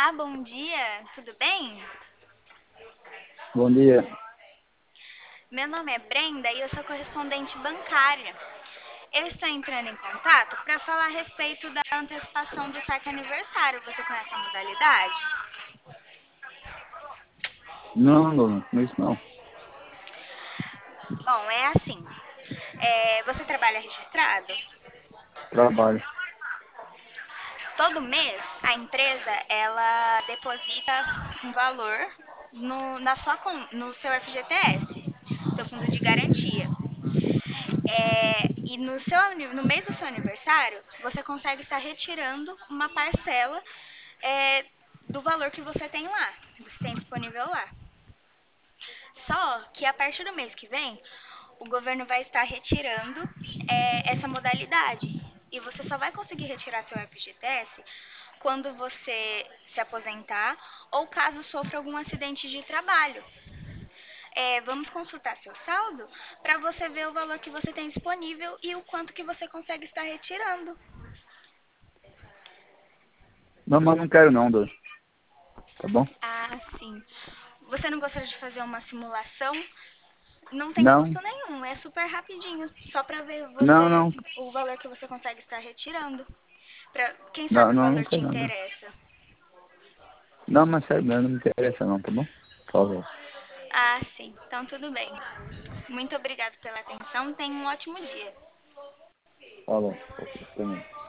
Olá, bom dia, tudo bem? Bom dia. Meu nome é Brenda e eu sou correspondente bancária. Eu estou entrando em contato para falar a respeito da antecipação do saque aniversário. Você conhece a modalidade? Não, não, isso não. Bom, é assim. Você trabalha registrado? Trabalho. Todo mês a empresa ela deposita um valor no seu FGTS, seu fundo de garantia. E no mês do seu aniversário, você consegue estar retirando uma parcela é, do valor que você tem lá, que você tem disponível lá. Só que a partir do mês que vem, o governo vai estar retirando essa modalidade. E você só vai conseguir retirar seu FGTS quando você se aposentar ou caso sofra algum acidente de trabalho. Vamos consultar seu saldo para você ver o valor que você tem disponível e o quanto que você consegue estar retirando. Não, mas não quero não, Dor. Tá bom? Ah, sim. Você não gostaria de fazer uma simulação? Não tem Não, custo nenhum, é super rapidinho, só para ver não, você não. o valor que você consegue estar retirando. Quem Não, sabe o não, não valor te quero nada. interessa? Não, mas sério, não me interessa não, tá bom? Por favor. Ah, sim. Então tudo bem. Muito obrigada pela atenção. Tenha um ótimo dia. Falou. Também.